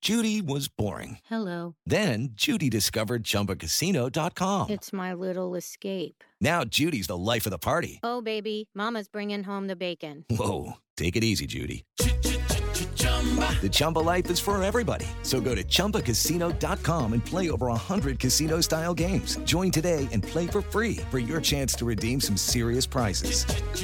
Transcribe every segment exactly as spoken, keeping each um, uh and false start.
Judy was boring. Hello. Then Judy discovered Chumba Casino dot com. It's my little escape. Now Judy's the life of the party. Oh, baby, mama's bringing home the bacon. Whoa, take it easy, Judy. The Chumba life is for everybody. So go to Chumba Casino dot com and play over one hundred casino-style games. Join today and play for free for your chance to redeem some serious prizes.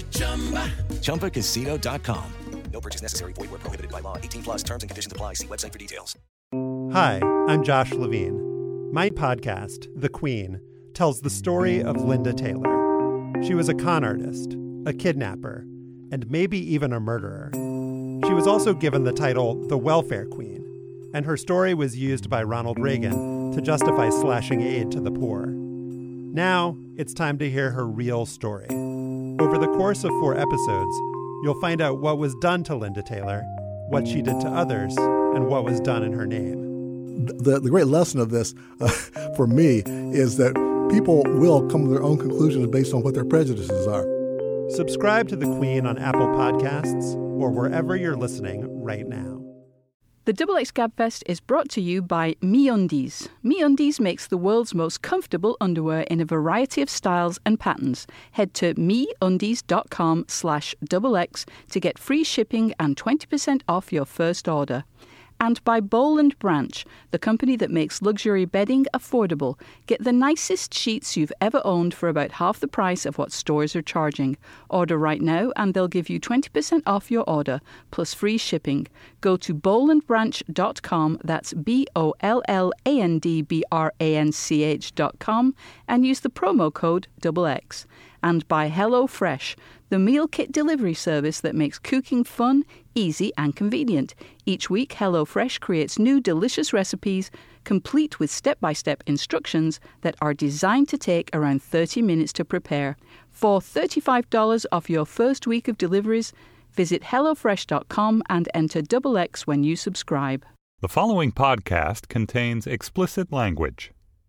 Chumba Casino dot com. No purchase necessary. Void where prohibited by law. eighteen plus terms and conditions apply. See website for details. Hi, I'm Josh Levine. My podcast, The Queen, tells the story of Linda Taylor. She was a con artist, a kidnapper, and maybe even a murderer. She was also given the title the Welfare Queen, and her story was used by Ronald Reagan to justify slashing aid to the poor. Now, it's time to hear her real story. Over the course of four episodes, you'll find out what was done to Linda Taylor, what she did to others, and what was done in her name. The, the great lesson of this, uh, for me, is that people will come to their own conclusions based on what their prejudices are. Subscribe to The Queen on Apple Podcasts or wherever you're listening right now. The Double X Gabfest is brought to you by MeUndies. MeUndies makes the world's most comfortable underwear in a variety of styles and patterns. Head to MeUndies.com slash double X to get free shipping and twenty percent off your first order. And by Boll and Branch, the company that makes luxury bedding affordable. Get the nicest sheets you've ever owned for about half the price of what stores are charging. Order right now and they'll give you twenty percent off your order, plus free shipping. Go to boll and branch dot com, that's B O L L A N D B R A N C H dot com, and use the promo code double X. And by HelloFresh, the meal kit delivery service that makes cooking fun, easy, and convenient. Each week, HelloFresh creates new delicious recipes, complete with step-by-step instructions that are designed to take around thirty minutes to prepare. For thirty-five dollars off your first week of deliveries, visit hello fresh dot com and enter double X when you subscribe. The following podcast contains explicit language.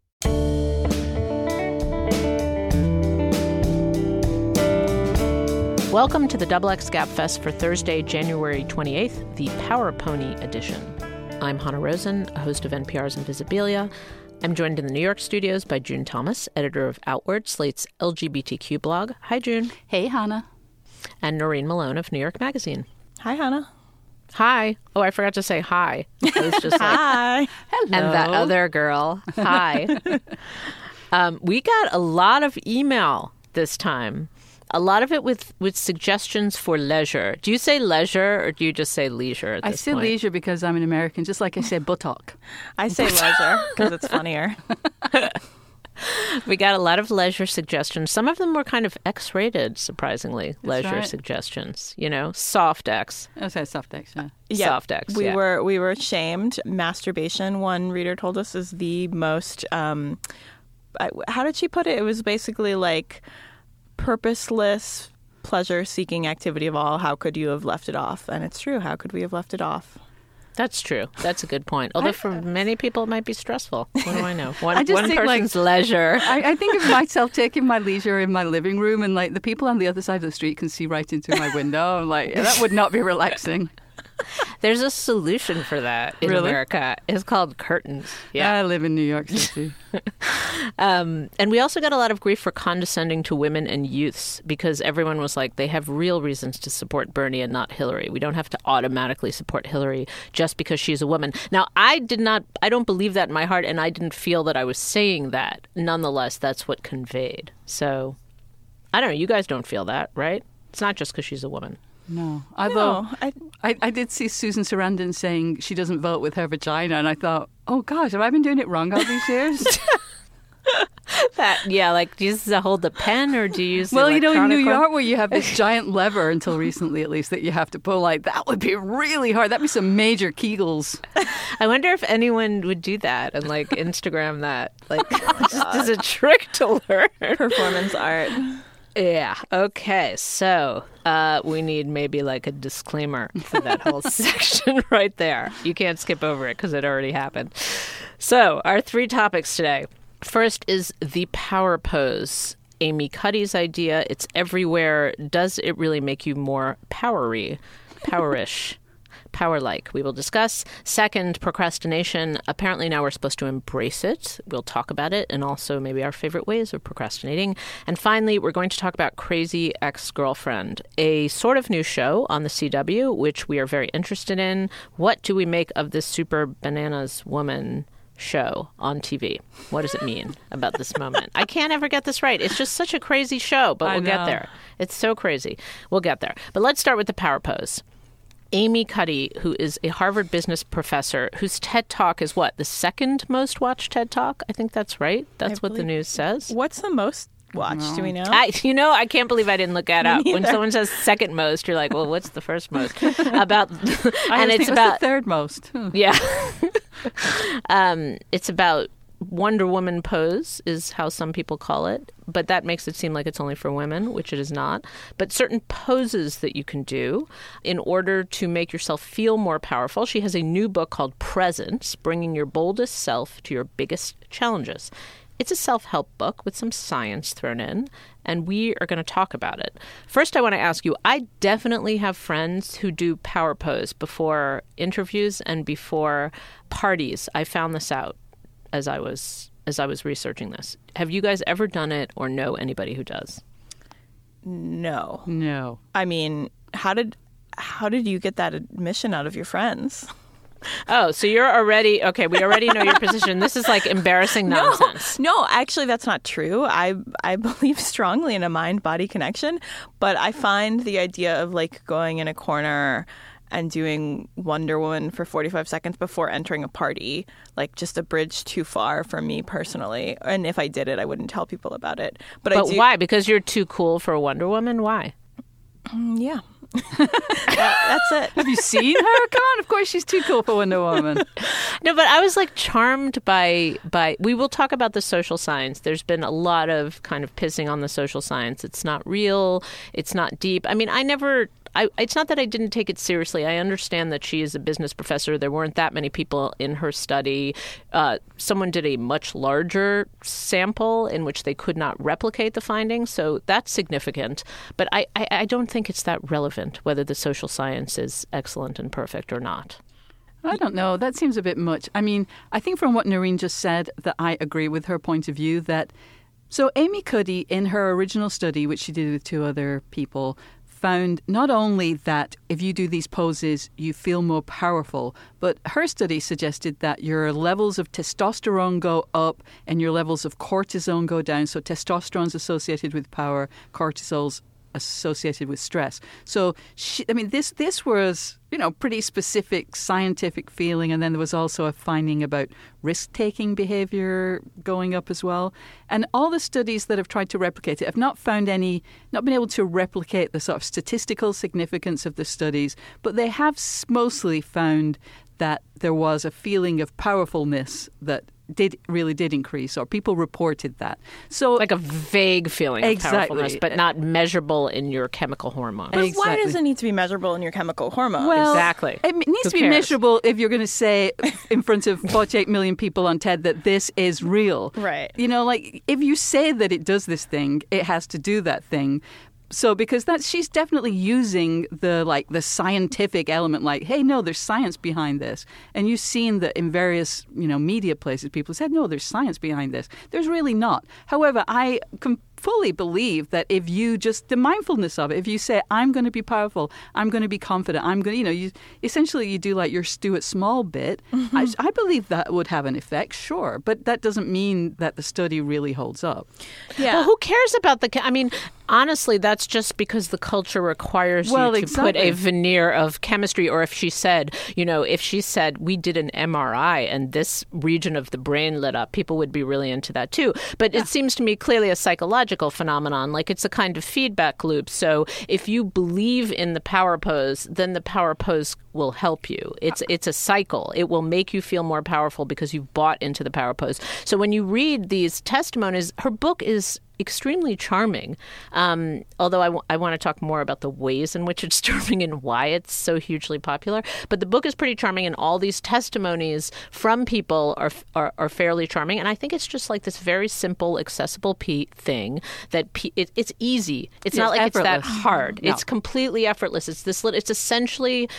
Welcome to the Double X Gabfest for Thursday, January twenty-eighth, the Power Pony edition. I'm Hannah Rosen, a host of N P R's Invisibilia. I'm joined in the New York studios by June Thomas, editor of Outward, Slate's L G B T Q blog. Hi, June. Hey, Hannah. And Noreen Malone of New York Magazine. Hi, Hannah. Hi. Oh, I forgot to say hi. I was just like, hi. Hello. And that other girl. Hi. um, we got a lot of email this time. A lot of it with, with suggestions for leisure. Do you say leisure or do you just say leisure at this I say point? leisure because I'm an American, just like I say buttock. I say leisure because it's funnier. We got a lot of leisure suggestions. Some of them were kind of X-rated, surprisingly. That's leisure right. suggestions. You know, soft X. I say soft X, yeah. Yeah, Soft X, we yeah. were we were shamed. Masturbation, one reader told us, is the most. Um, I- how did she put it? It was basically like purposeless, pleasure-seeking activity of all. How could you have left it off? And it's true. How could we have left it off? That's true. That's a good point. Although for many people it might be stressful. What do I know? One, I just one think, like, person's leisure. I, I think of myself taking my leisure in my living room and like the people on the other side of the street can see right into my window. I'm like, that would not be relaxing. There's a solution for that in Really? America. It's called curtains. Yeah. I live in New York City. Um, and we also got a lot of grief for condescending to women and youths because everyone was like, they have real reasons to support Bernie and not Hillary. We don't have to automatically support Hillary just because she's a woman. Now, I did not, I don't believe that in my heart, and I didn't feel that I was saying that. Nonetheless, that's what conveyed. So, I don't know. You guys don't feel that, right? It's not just because she's a woman. No. Although No, I- I, I did see Susan Sarandon saying she doesn't vote with her vagina, and I thought, oh gosh, have I been doing it wrong all these years? That, yeah, like, do you use to hold the pen or do you use the Well, you know, in New electronic one? York where you have this giant lever, until recently at least, that you have to pull, like, that would be really hard. That'd be some major Kegels. I wonder if anyone would do that and, like, Instagram that. Like, just as a trick to learn. Performance art. Yeah. Okay. So uh, we need maybe like a disclaimer for that whole section right there. You can't skip over it because it already happened. So our three topics today. First is the power pose. Amy Cuddy's idea. It's everywhere. Does it really make you more powery, powerish, power like? We will discuss. Second, procrastination. Apparently now we're supposed to embrace it. We'll talk about it and also maybe our favorite ways of procrastinating. And finally, we're going to talk about Crazy Ex-Girlfriend, a sort of new show on the C W, which we are very interested in. What do we make of this super bananas woman show on T V? What does it mean about this moment? I can't ever get this right. It's just such a crazy show, but we'll get there. It's so crazy. We'll get there. But let's start with the power pose. Amy Cuddy, who is a Harvard business professor, whose TED Talk is what? The second most watched TED Talk? I think that's right. That's I what the news says. What's the most watched? No. Do we know? I, you know, I can't believe I didn't look that up. When someone says second most, you're like, well, what's the first most? About, and it's about the third most. Yeah. um, it's about Wonder Woman pose is how some people call it, but that makes it seem like it's only for women, which it is not. But certain poses that you can do in order to make yourself feel more powerful. She has a new book called Presence, Bringing Your Boldest Self to Your Biggest Challenges. It's a self-help book with some science thrown in, and we are going to talk about it. First, I want to ask you, I definitely have friends who do power pose before interviews and before parties. I found this out as I was as I was researching this. Have you guys ever done it or know anybody who does? No. No. I mean, how did how did you get that admission out of your friends? Oh, so you're already, okay, we already know your position. This is like embarrassing nonsense. No, no, actually that's not true. I I believe strongly in a mind-body connection, but I find the idea of like going in a corner and doing Wonder Woman for forty-five seconds before entering a party, like just a bridge too far for me personally. And if I did it, I wouldn't tell people about it. But, but I do... why? Because you're too cool for Wonder Woman? Why? Mm, yeah. that, that's it. Have you seen her? Come on, of course she's too cool for Wonder Woman. No, but I was like charmed by by. We will talk about the social science. There's been a lot of kind of pissing on the social science. It's not real. It's not deep. I mean, I never. I, it's not that I didn't take it seriously. I understand that she is a business professor. There weren't that many people in her study. Uh, someone did a much larger sample in which they could not replicate the findings. So that's significant. But I, I, I don't think it's that relevant whether the social science is excellent and perfect or not. I don't know. That seems a bit much. I mean, I think from what Noreen just said that I agree with her point of view that so Amy Cuddy in her original study, which she did with two other people, found not only that if you do these poses, you feel more powerful, but her study suggested that your levels of testosterone go up and your levels of cortisol go down. So testosterone's associated with power, cortisol's associated with stress. So, she, I mean, this this was, you know, pretty specific scientific feeling. And then there was also a finding about risk-taking behavior going up as well. And all the studies that have tried to replicate it have not found any, not been able to replicate the sort of statistical significance of the studies, but they have mostly found that there was a feeling of powerfulness that did really did increase, or people reported that. So like a vague feeling of exactly. powerfulness, but not measurable in your chemical hormones. But Exactly. why does it need to be measurable in your chemical hormones? Well, exactly. It needs Who to be cares? measurable if you're going to say in front of forty-eight million people on TED that this is real. Right. You know, like if you say that it does this thing, it has to do that thing. So because that's she's definitely using the like the scientific element, like, hey, no, there's science behind this. And you've seen that in various, you know, media places, people said, no, there's science behind this. There's really not. However, I com- fully believe that if you just the mindfulness of it, if you say, I'm going to be powerful, I'm going to be confident, I'm going to, you know, you essentially you do like your Stuart Small bit. Mm-hmm. I, I believe that would have an effect, sure, but that doesn't mean that the study really holds up. Yeah. Well, who cares about the? I mean, honestly, that's just because the culture requires well, you to exactly. put a veneer of chemistry. Or if she said, you know, if she said we did an M R I and this region of the brain lit up, people would be really into that too. But yeah. It seems to me clearly a psychological phenomenon, like it's a kind of feedback loop. So if you believe in the power pose, then the power pose will help you. It's it's a cycle. It will make you feel more powerful because you've bought into the power pose. So when you read these testimonies, her book is extremely charming, um, although I, w- I want to talk more about the ways in which it's charming and why it's so hugely popular. But the book is pretty charming, and all these testimonies from people are are, are fairly charming. And I think it's just like this very simple, accessible pe- thing that pe- it, it's easy. It's yeah, not like effortless. It's that hard. No. It's completely effortless. It's this. It's essentially like a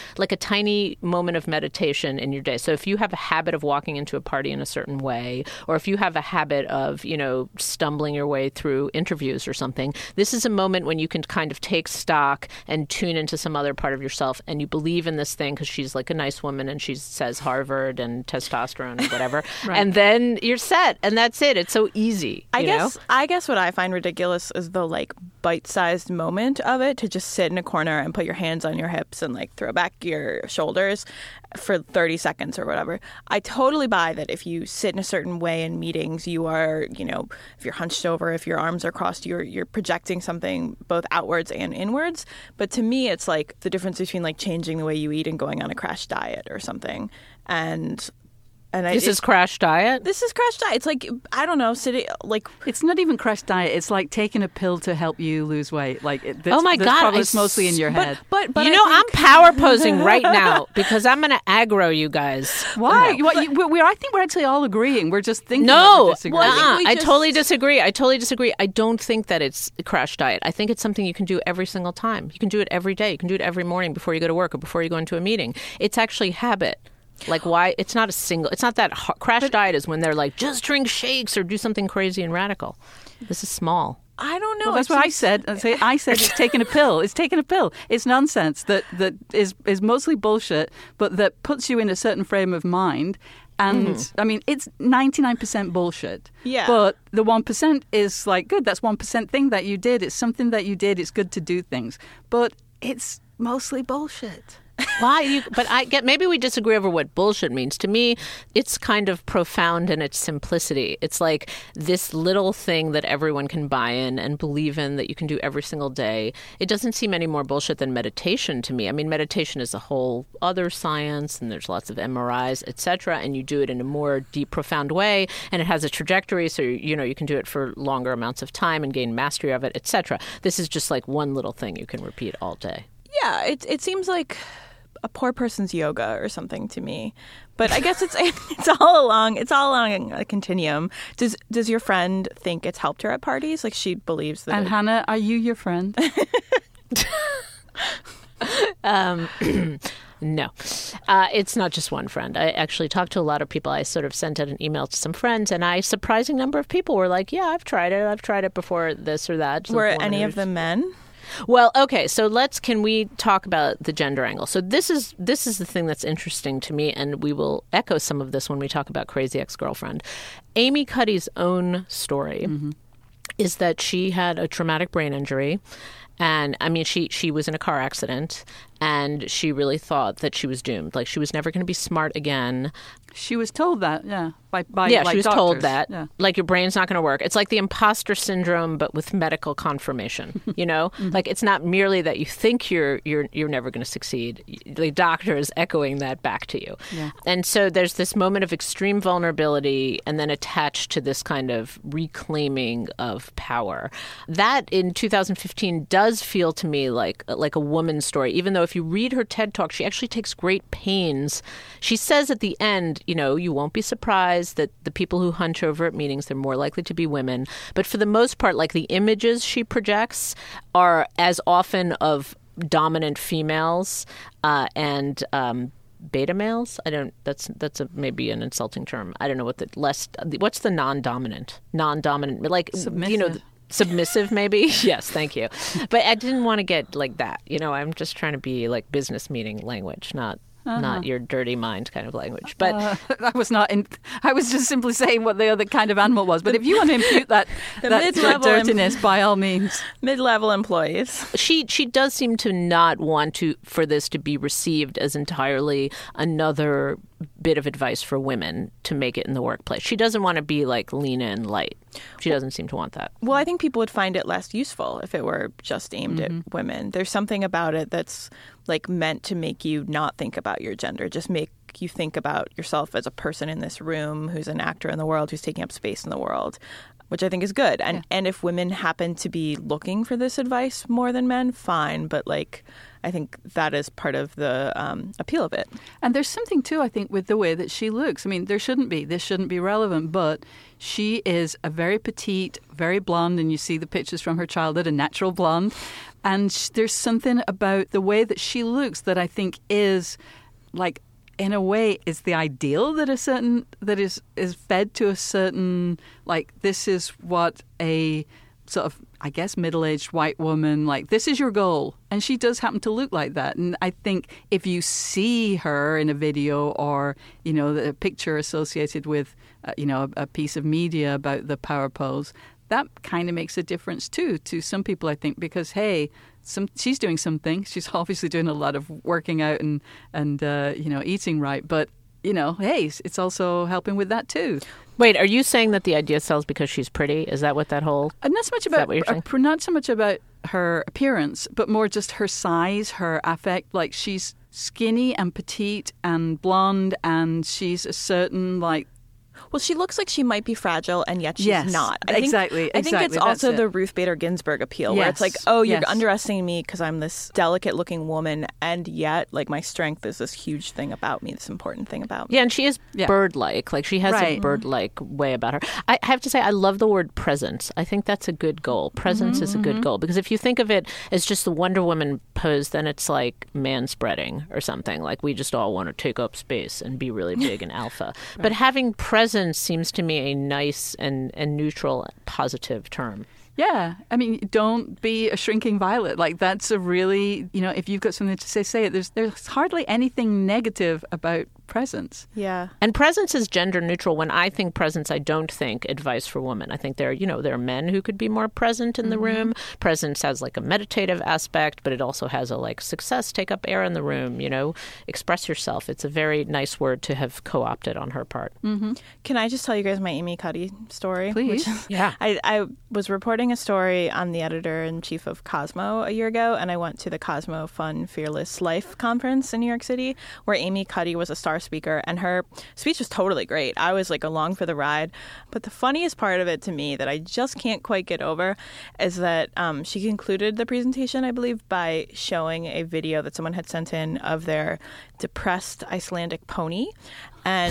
tiny moment of meditation in your day. So if you have a habit of walking into a party in a certain way, or if you have a habit of, you know, stumbling your way through interviews or something, this is a moment when you can kind of take stock and tune into some other part of yourself, and you believe in this thing because she's like a nice woman and she says Harvard and testosterone and whatever. Right. And then you're set, and that's it. It's so easy. I you guess know? I guess what I find ridiculous is the like bite-sized moment of it, to just sit in a corner and put your hands on your hips and like throw back your shoulders for thirty seconds or whatever. I totally buy that if you sit in a certain way in meetings, you are, you know, if you're hunched over, if your arms are crossed, you're you're projecting something both outwards and inwards. But to me, it's like the difference between like changing the way you eat and going on a crash diet or something. And And I, this is crash diet? This is crash diet. It's like, I don't know, sitting, like... It's not even crash diet. It's like taking a pill to help you lose weight. Like, it, oh my God. Probably it's mostly in your but, head. But, but you I know, think... I'm power posing right now because I'm going to aggro you guys. Why? No. What, you, we're, I think we're actually all agreeing. We're just thinking No, that well, uh-uh. we I just... totally disagree. I totally disagree. I don't think that it's a crash diet. I think it's something you can do every single time. You can do it every day. You can do it every morning before you go to work or before you go into a meeting. It's actually habit. Like, why? It's not a single, it's not that hard. Crash but, diet is when they're like, just drink shakes or do something crazy and radical. This is small. I don't know. Well, that's what I said. I said, I said it's taking a pill. It's taking a pill. It's nonsense that, that is, is mostly bullshit, but that puts you in a certain frame of mind. And, mm-hmm. I mean, it's ninety-nine percent bullshit. Yeah. But the one percent is like, good, that's one percent thing that you did. It's something that you did. It's good to do things. But it's mostly bullshit. Why you? But I get. Maybe we disagree over what bullshit means. To me, it's kind of profound in its simplicity. It's like this little thing that everyone can buy in and believe in that you can do every single day. It doesn't seem any more bullshit than meditation to me. I mean, meditation is a whole other science, and there's lots of M R Is, et cetera. And you do it in a more deep, profound way, and it has a trajectory, so you know you can do it for longer amounts of time and gain mastery of it, et cetera. This is just like one little thing you can repeat all day. Yeah, it it seems like a poor person's yoga or something to me, but I guess it's it's all along it's all along a continuum. Does does your friend think it's helped her at parties? Like she believes that. And it... Hannah, are you your friend? um, no, uh, it's not just one friend. I actually talked to a lot of people. I sort of sent out an email to some friends, and a surprising number of people were like, "Yeah, I've tried it. I've tried it before. This or that." Were any of them men? Well, okay, so let's can we talk about the gender angle? So this is this is the thing that's interesting to me, and we will echo some of this when we talk about Crazy Ex-Girlfriend. Amy Cuddy's own story mm-hmm. is that she had a traumatic brain injury. And I mean, she, she was in a car accident, and she really thought that she was doomed. Like, she was never going to be smart again. She was told that, yeah. By, by, yeah, like she was doctors. told that. Yeah. Like, your brain's not going to work. It's like the imposter syndrome, but with medical confirmation, you know? mm-hmm. Like, it's not merely that you think you're you're you're never going to succeed. The doctor is echoing that back to you. Yeah. And so there's this moment of extreme vulnerability and then attached to this kind of reclaiming of power. That, in two thousand fifteen, does feel to me like, like a woman's story, even though if you read her TED Talk, she actually takes great pains. She says at the end, you know, you won't be surprised that the people who hunch over at meetings, they're more likely to be women. But for the most part, like the images she projects are as often of dominant females uh, and um, beta males. I don't, that's that's a, maybe an insulting term. I don't know what the less, what's the non-dominant? Non-dominant, like, submissive. You know, submissive, maybe? Yes, thank you. But I didn't want to get like that. You know, I'm just trying to be like business meeting language, not Uh-huh. not your dirty mind kind of language. But uh, I was not. In, I was just simply saying what the other kind of animal was. But if you want to impute that, that dirtiness, em- by all means, mid-level employees. She she does seem to not want to for this to be received as entirely another bit of advice for women to make it in the workplace. She doesn't want to be like lean in light. She doesn't seem to want that. Well, I think people would find it less useful if it were just aimed mm-hmm. at women. There's something about it that's like meant to make you not think about your gender, just make look, you think about yourself as a person in this room who's an actor in the world, who's taking up space in the world, which I think is good. And, yeah. and if women happen to be looking for this advice more than men, fine. But like, I think that is part of the um, appeal of it. And there's something, too, I think, with the way that she looks. I mean, there shouldn't be. This shouldn't be relevant. But she is a very petite, very blonde. And you see the pictures from her childhood, a natural blonde. And sh- there's something about the way that she looks that I think is, like, in a way, is the ideal that a certain, that is, is fed to a certain, like, this is what a sort of, I guess, middle-aged white woman, like, this is your goal. And she does happen to look like that. And I think if you see her in a video or, you know, a picture associated with, uh, you know, a, a piece of media about the power pose, that kind of makes a difference, too, to some people, I think, because, hey, some she's doing something. She's obviously doing a lot of working out and, and uh, you know, eating right. But, you know, hey, it's also helping with that, too. Wait, are you saying that the idea sells because she's pretty? Is that what that whole... Uh, not so much about uh, not so much about her appearance, but more just her size, her affect. Like, she's skinny and petite and blonde, and she's a certain, like... Well, she looks like she might be fragile, and yet she's yes, not. I exactly, think, I exactly. think it's also it. the Ruth Bader Ginsburg appeal, yes, where it's like, oh, you're yes. underestimating me because I'm this delicate-looking woman, and yet, like, my strength is this huge thing about me, this important thing about me. Yeah, and she is yeah. bird-like. Like, she has right. a bird-like way about her. I have to say, I love the word presence. I think that's a good goal. Presence mm-hmm, is a good mm-hmm. goal, because if you think of it as just the Wonder Woman pose, then it's like man-spreading or something. Like, we just all want to take up space and be really big and alpha. Right. But having presence seems to me a nice and, and neutral, positive term. Yeah. I mean, don't be a shrinking violet. Like, that's a really, you know, if you've got something to say, say it. There's, there's hardly anything negative about presence. Yeah. And presence is gender neutral. When I think presence, I don't think advice for women. I think there, you know, there are men who could be more present in mm-hmm. the room. Presence has like a meditative aspect, but it also has a like success, take up air in the room, you know, express yourself. It's a very nice word to have co-opted on her part. Mm-hmm. Can I just tell you guys my Amy Cuddy story? Please. Which, yeah. I, I was reporting a story on the editor-in-chief of Cosmo a year ago, and I went to the Cosmo Fun Fearless Life conference in New York City, where Amy Cuddy was a star speaker, and her speech was totally great. I was like along for the ride. But the funniest part of it to me that I just can't quite get over is that um, she concluded the presentation, I believe, by showing a video that someone had sent in of their depressed Icelandic pony. And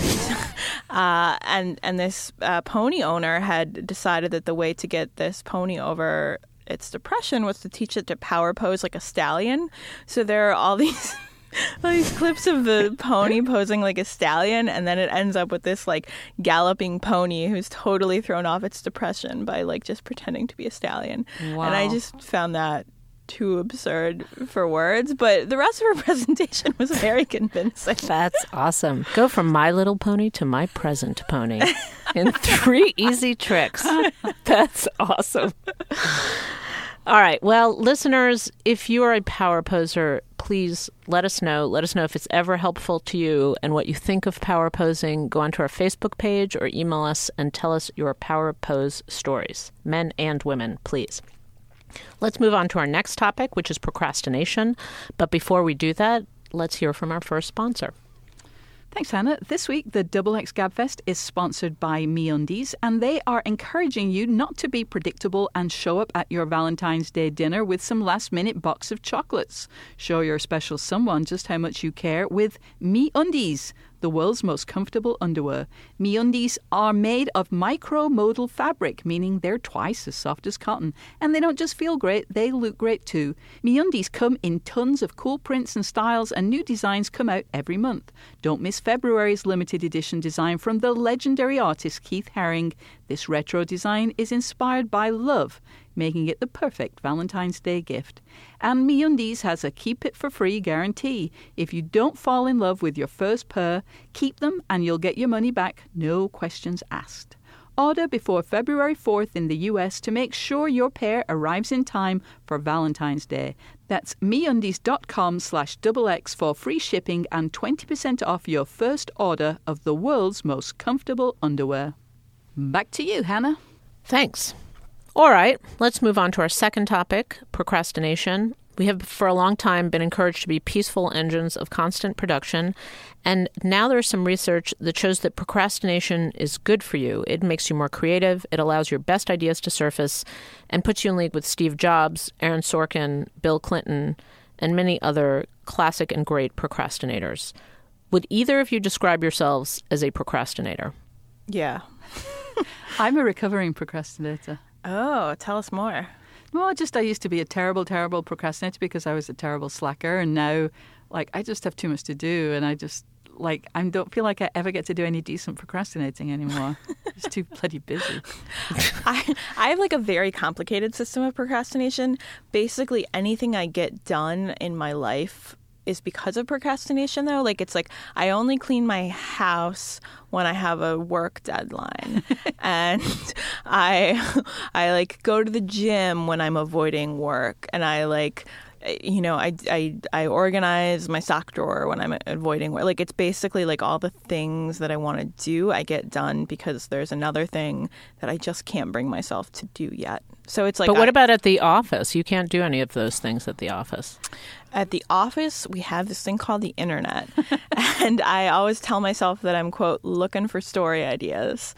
uh, and and this uh, pony owner had decided that the way to get this pony over its depression was to teach it to power pose like a stallion. So there are all these all these clips of the pony posing like a stallion, and then it ends up with this like galloping pony who's totally thrown off its depression by like just pretending to be a stallion. Wow. And I just found that too absurd for words, but the rest of her presentation was very convincing. That's awesome. Go from My Little Pony to My Present Pony in three easy tricks. That's awesome. All right. Well, listeners, if you are a power poser, please let us know. Let us know if it's ever helpful to you and what you think of power posing. Go onto our Facebook page or email us and tell us your power pose stories, men and women, please. Let's move on to our next topic, which is procrastination. But before we do that, let's hear from our first sponsor. Thanks, Hannah. This week, the Double X Gabfest is sponsored by MeUndies, and they are encouraging you not to be predictable and show up at your Valentine's Day dinner with some last-minute box of chocolates. Show your special someone just how much you care with MeUndies, the world's most comfortable underwear. MeUndies are made of micro-modal fabric, meaning they're twice as soft as cotton. And they don't just feel great, they look great too. MeUndies come in tons of cool prints and styles, and new designs come out every month. Don't miss February's limited edition design from the legendary artist Keith Haring. This retro design is inspired by love, making it the perfect Valentine's Day gift. And MeUndies has a keep it for free guarantee. If you don't fall in love with your first pair, keep them and you'll get your money back, no questions asked. Order before February fourth in the U S to make sure your pair arrives in time for Valentine's Day. That's MeUndies.com slash double X for free shipping and twenty percent off your first order of the world's most comfortable underwear. Back to you, Hannah. Thanks. All right, let's move on to our second topic, procrastination. We have for a long time been encouraged to be peaceful engines of constant production. And now there's some research that shows that procrastination is good for you. It makes you more creative. It allows your best ideas to surface and puts you in league with Steve Jobs, Aaron Sorkin, Bill Clinton, and many other classic and great procrastinators. Would either of you describe yourselves as a procrastinator? Yeah. I'm a recovering procrastinator. Oh, tell us more. Well, just I used to be a terrible, terrible procrastinator because I was a terrible slacker. And now, like, I just have too much to do. And I just, like, I don't feel like I ever get to do any decent procrastinating anymore. It's too bloody busy. I, I have, like, a very complicated system of procrastination. Basically, anything I get done in my life is because of procrastination, though. Like, it's like I only clean my house when I have a work deadline. And I, I, like, go to the gym when I'm avoiding work. And I, like, you know, I, I, I organize my sock drawer when I'm avoiding work. Like, it's basically, like, all the things that I want to do, I get done because there's another thing that I just can't bring myself to do yet. So it's like, but what I, about at the office? You can't do any of those things at the office. At the office, we have this thing called the internet. And I always tell myself that I'm, quote, looking for story ideas,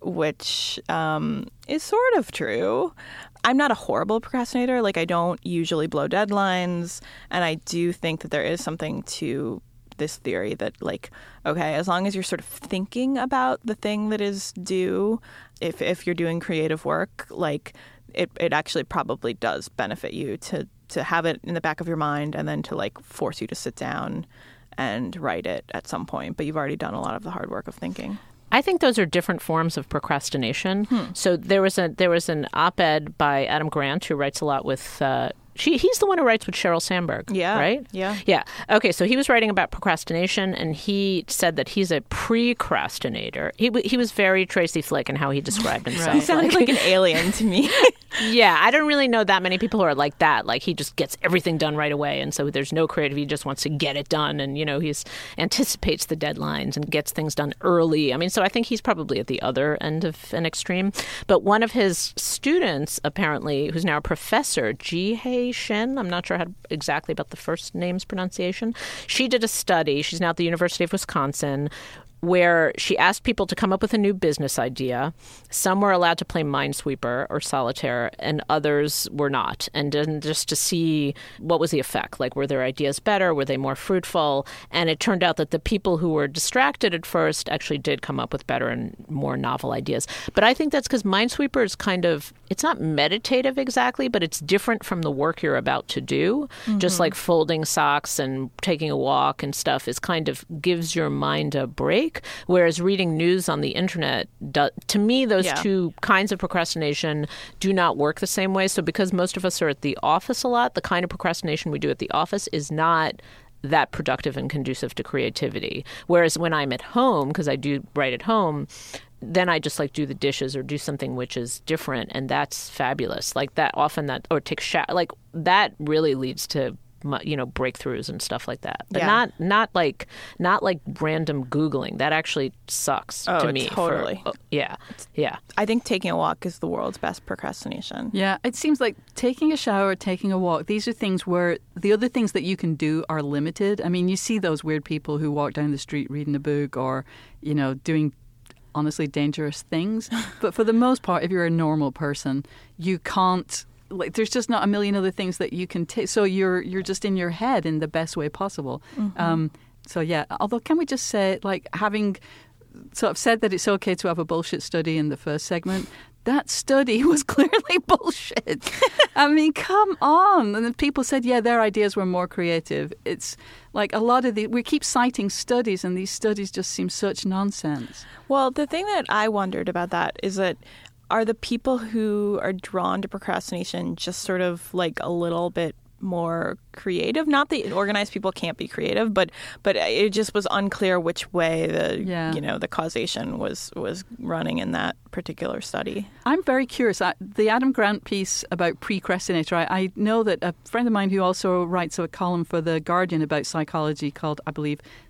which um, is sort of true. I'm not a horrible procrastinator. Like, I don't usually blow deadlines. And I do think that there is something to this theory that, like, okay, as long as you're sort of thinking about the thing that is due, if if you're doing creative work, like, it, it actually probably does benefit you to to have it in the back of your mind and then to, like, force you to sit down and write it at some point. But you've already done a lot of the hard work of thinking. I think those are different forms of procrastination. Hmm. So there was a there was an op-ed by Adam Grant, who writes a lot with uh, she he's the one who writes with Sheryl Sandberg. Yeah. Right? Yeah. Yeah. Okay, so he was writing about procrastination, and he said that he's a precrastinator. He he was very Tracy Flick in how he described himself. He sounded like an alien to me. Yeah, I don't really know that many people who are like that. Like, he just gets everything done right away, and so there's no creativity. He just wants to get it done, and, you know, he's anticipates the deadlines and gets things done early. I mean, so I think he's probably at the other end of an extreme. But one of his students, apparently, who's now a professor, Ji-Hye Shin, I'm not sure how to, exactly about the first name's pronunciation, she did a study. She's now at the University of Wisconsin, where she asked people to come up with a new business idea. Some were allowed to play Minesweeper or Solitaire, and others were not. And then just to see what was the effect. Like, were their ideas better? Were they more fruitful? And it turned out that the people who were distracted at first actually did come up with better and more novel ideas. But I think that's because Minesweeper is kind of, it's not meditative exactly, but it's different from the work you're about to do. Mm-hmm. Just like folding socks and taking a walk and stuff is kind of gives your mind a break. Whereas reading news on the internet, do, to me, those yeah. two kinds of procrastination do not work the same way. So because most of us are at the office a lot, the kind of procrastination we do at the office is not that productive and conducive to creativity. Whereas when I'm at home, because I do write at home, then I just like do the dishes or do something which is different. And that's fabulous. Like that often that or take shower, like that really leads to, you know, breakthroughs and stuff like that, but yeah. not not like not like random Googling. That actually sucks oh, to me. Totally. For, yeah, yeah. I think taking a walk is the world's best procrastination. Yeah, it seems like taking a shower, taking a walk. These are things where the other things that you can do are limited. I mean, you see those weird people who walk down the street reading a book or, you know, doing honestly dangerous things. But for the most part, if you're a normal person, you can't. Like, there's just not a million other things that you can take. So you're you're just in your head in the best way possible. Mm-hmm. Um, so yeah. Although, can we just say, like, having sort of said that it's okay to have a bullshit study in the first segment, that study was clearly bullshit. I mean, come on. And then people said, yeah, their ideas were more creative. It's like a lot of the we keep citing studies, and these studies just seem such nonsense. Well, the thing that I wondered about that is that. Are the people who are drawn to procrastination just sort of like a little bit more creative? Not that organized people can't be creative, but but it just was unclear which way the yeah. you know the causation was was running in that particular study. I'm very curious. I, the Adam Grant piece about precrastinator, I, I know that a friend of mine who also writes a column for The Guardian about psychology called, I believe,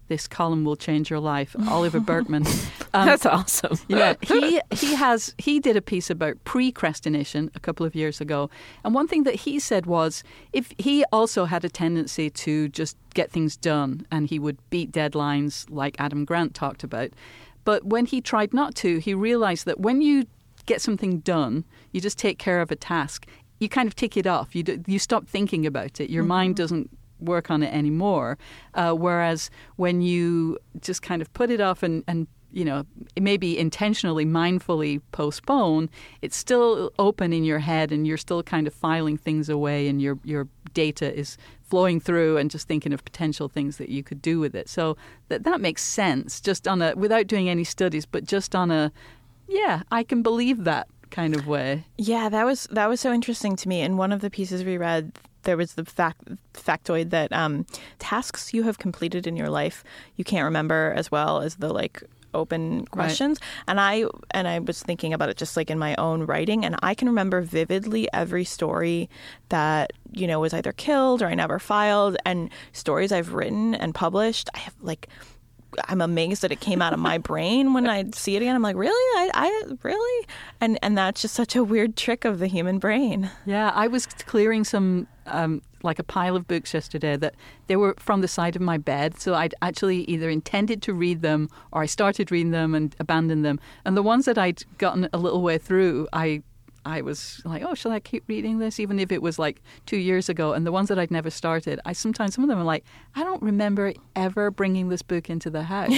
This column will change your life. Oliver Burkeman. Um, That's awesome. Yeah, he he has he did a piece about precrastination a couple of years ago, and one thing that he said was if he also had a tendency to just get things done, and he would beat deadlines like Adam Grant talked about. But when he tried not to, he realized that when you get something done, you just take care of a task. You kind of tick it off. You do, you stop thinking about it. Your mm-hmm. mind doesn't work on it anymore. Uh, whereas when you just kind of put it off and, and you know, maybe intentionally, mindfully postpone, it's still open in your head and you're still kind of filing things away and your your data is flowing through and just thinking of potential things that you could do with it. So that that makes sense just on a, without doing any studies, but just on a, yeah, I can believe that kind of way. Yeah, that was that was so interesting to me. In one of the pieces we read, there was the fact factoid that um, tasks you have completed in your life you can't remember as well as the like open questions. Right. And I and I was thinking about it just like in my own writing, and I can remember vividly every story that, you know, was either killed or I never filed, and stories I've written and published. I have like I'm amazed that it came out of my brain when I see it again. I'm like, really? I, I really? And and that's just such a weird trick of the human brain. Yeah, I was clearing some, um, like a pile of books yesterday that they were from the side of my bed. So I'd actually either intended to read them or I started reading them and abandoned them. And the ones that I'd gotten a little way through, I I was like, oh, shall I keep reading this? Even if it was like two years ago. And the ones that I'd never started, I sometimes, some of them are like, I don't remember ever bringing this book into the house.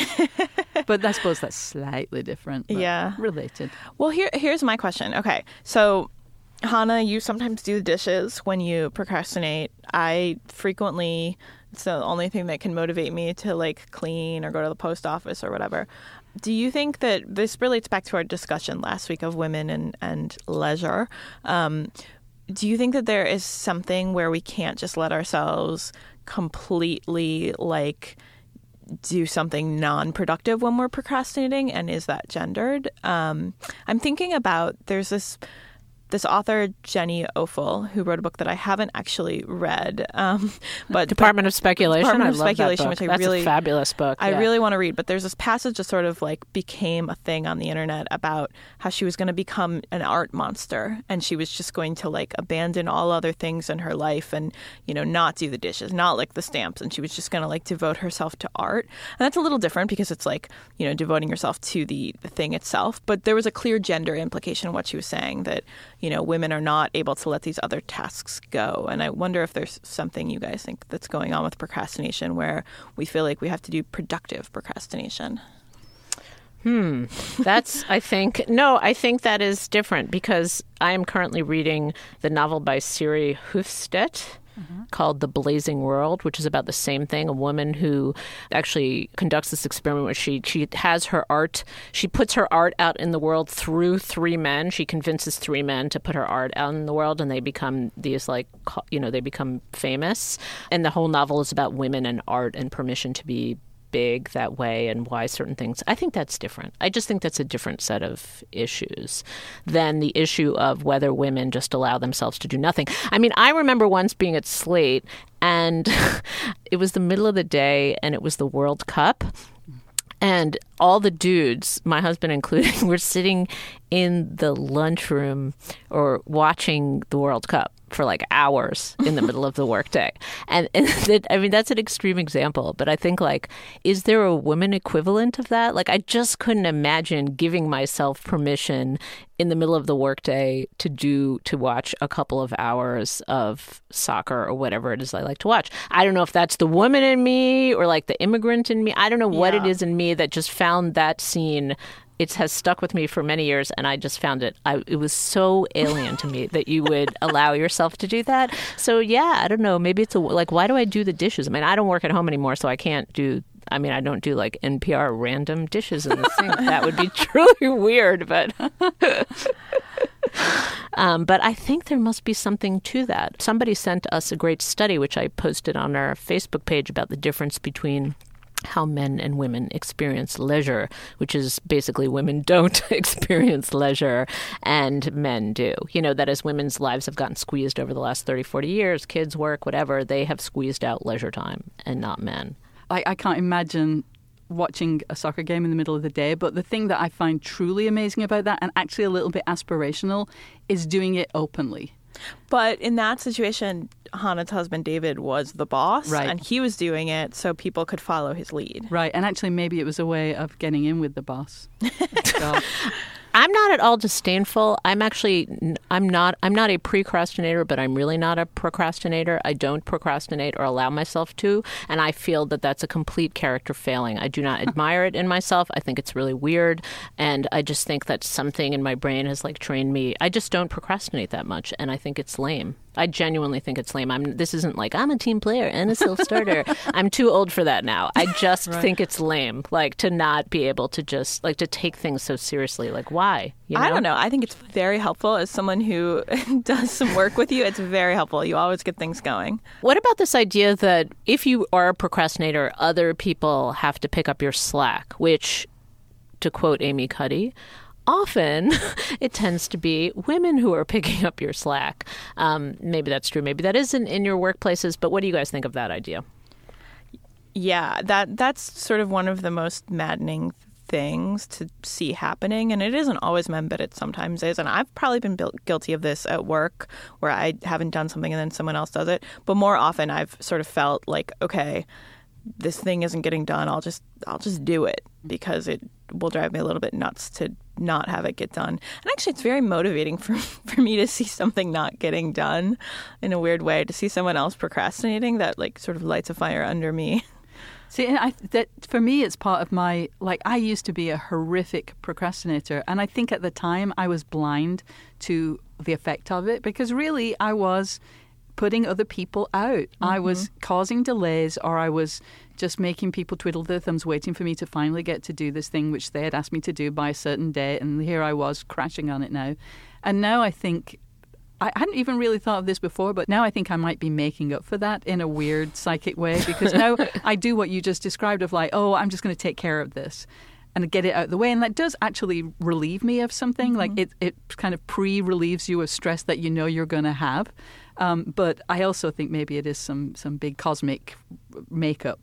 But I suppose that's slightly different. But yeah. Related. Well, here, here's my question. Okay. So, Hannah, you sometimes do the dishes when you procrastinate. I frequently, it's the only thing that can motivate me to like clean or go to the post office or whatever. Do you think that this relates back to our discussion last week of women and, and leisure? Um, do you think that there is something where we can't just let ourselves completely like do something non-productive when we're procrastinating? And is that gendered? Um, I'm thinking about there's this this author, Jenny Ofel, who wrote a book that I haven't actually read. Um, but Department of Speculation. Department of I love Speculation, that book. which I That's really a fabulous book. I yeah. really want to read. But there's this passage that sort of like became a thing on the internet about how she was going to become an art monster, and she was just going to like abandon all other things in her life and, you know, not do the dishes, not lick the stamps, and she was just going to like devote herself to art. And that's a little different because it's like, you know, devoting yourself to the, the thing itself. But there was a clear gender implication in what she was saying, that, you know, women are not able to let these other tasks go. And I wonder if there's something you guys think that's going on with procrastination where we feel like we have to do productive procrastination. Hmm. That's, I think, no, I think that is different because I am currently reading the novel by Siri Hufstedt. Mm-hmm. Called The Blazing World, which is about the same thing. A woman who actually conducts this experiment where she she has her art, she puts her art out in the world through three men. She convinces three men to put her art out in the world, and they become these like, you know, they become famous. And the whole novel is about women and art and permission to be big that way and why certain things. I think that's different. I just think that's a different set of issues than the issue of whether women just allow themselves to do nothing. I mean, I remember once being at Slate and it was the middle of the day and it was the World Cup. And all the dudes, my husband included, were sitting in the lunchroom or watching the World Cup for like hours in the middle of the workday. And, and that, I mean, that's an extreme example, but I think like, is there a woman equivalent of that? Like, I just couldn't imagine giving myself permission in the middle of the workday to do, to watch a couple of hours of soccer or whatever it is I like to watch. I don't know if that's the woman in me or like the immigrant in me. I don't know what yeah. it is in me that just found that scene. It has stuck with me for many years, and I just found it, I, it was so alien to me that you would allow yourself to do that. So, yeah, I don't know. Maybe it's a, like, why do I do the dishes? I mean, I don't work at home anymore, so I can't do, I mean, I don't do, like, N P R random dishes in the sink. That would be truly weird, but... um, but I think there must be something to that. Somebody sent us a great study, which I posted on our Facebook page, about the difference between how men and women experience leisure, which is basically women don't experience leisure and men do. You know, that as women's lives have gotten squeezed over the last thirty, forty years, kids, work, whatever, they have squeezed out leisure time and not men. I, I can't imagine watching a soccer game in the middle of the day. But the thing that I find truly amazing about that, and actually a little bit aspirational, is doing it openly. But in that situation, Hannah's husband David was the boss, right. and he was doing it so people could follow his lead. Right, and actually maybe it was a way of getting in with the boss. So. I'm not at all disdainful. I'm actually, I'm not, I'm not a precrastinator, but I'm really not a procrastinator. I don't procrastinate or allow myself to, and I feel that that's a complete character failing. I do not admire it in myself. I think it's really weird, and I just think that something in my brain has like trained me. I just don't procrastinate that much, and I think it's lame. I genuinely think it's lame. I'm. This isn't like I'm a team player and a self-starter. I'm too old for that now. I just right. think it's lame, like to not be able to just like to take things so seriously. Like why? You know? I don't know. I think it's very helpful as someone who does some work with you. It's very helpful. You always get things going. What about this idea that if you are a procrastinator, other people have to pick up your slack? Which, to quote Amy Cuddy, often it tends to be women who are picking up your slack. Um, maybe that's true. Maybe that isn't in your workplaces. But what do you guys think of that idea? Yeah, that that's sort of one of the most maddening things to see happening. And it isn't always men, but it sometimes is. And I've probably been built, guilty of this at work where I haven't done something and then someone else does it. But more often I've sort of felt like, okay, this thing isn't getting done. I'll just I'll just do it because it will drive me a little bit nuts to not have it get done. And actually, it's very motivating for for me to see something not getting done in a weird way, to see someone else procrastinating. That like sort of lights a fire under me. See, I, that for me, it's part of my, like, I used to be a horrific procrastinator. And I think at the time I was blind to the effect of it because really I was putting other people out. Mm-hmm. I was causing delays, or I was just making people twiddle their thumbs waiting for me to finally get to do this thing which they had asked me to do by a certain day. And here I was crashing on it now. And now I think, I hadn't even really thought of this before, but now I think I might be making up for that in a weird psychic way, because now I do what you just described of like, oh, I'm just going to take care of this and get it out of the way. And that does actually relieve me of something. Mm-hmm. Like it, it kind of pre-relieves you of stress that you know you're going to have. Um, but I also think maybe it is some, some big cosmic makeup.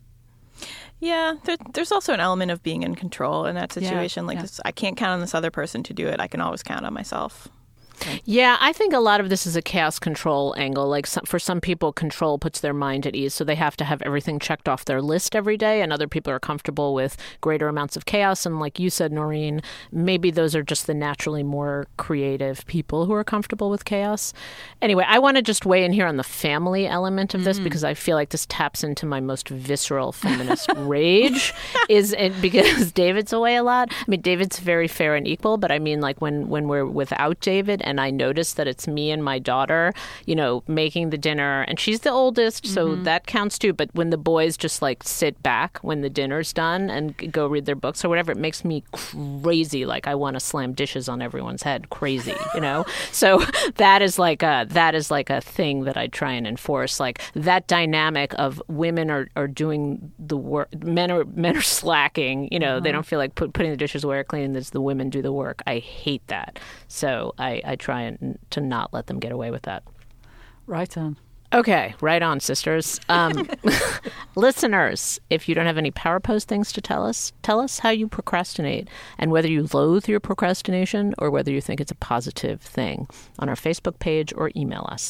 Yeah, there, there's also an element of being in control in that situation. Yeah, like yeah. This, I can't count on this other person to do it. I can always count on myself. Yeah, I think a lot of this is a chaos control angle. Like some, for some people, control puts their mind at ease, so they have to have everything checked off their list every day, and other people are comfortable with greater amounts of chaos. And like you said, Noreen, maybe those are just the naturally more creative people who are comfortable with chaos. Anyway, I want to just weigh in here on the family element of this, mm-hmm. because I feel like this taps into my most visceral feminist rage, is it, because David's away a lot. I mean, David's very fair and equal, but I mean, like when, when we're without David, and I notice that it's me and my daughter, you know, making the dinner, and she's the oldest, so mm-hmm. that counts too. But when the boys just like sit back when the dinner's done and go read their books or whatever, it makes me crazy. Like I want to slam dishes on everyone's head, crazy, you know. So that is like a that is like a thing that I try and enforce. Like that dynamic of women are, are doing the work, men are men are slacking. You know, mm-hmm. they don't feel like put, putting the dishes away or cleaning this. The women do the work. I hate that. So I. I try and to not let them get away with that. Right on. Okay, right on, sisters. Um, listeners, if you don't have any power post things to tell us, tell us how you procrastinate and whether you loathe your procrastination or whether you think it's a positive thing on our Facebook page or email us.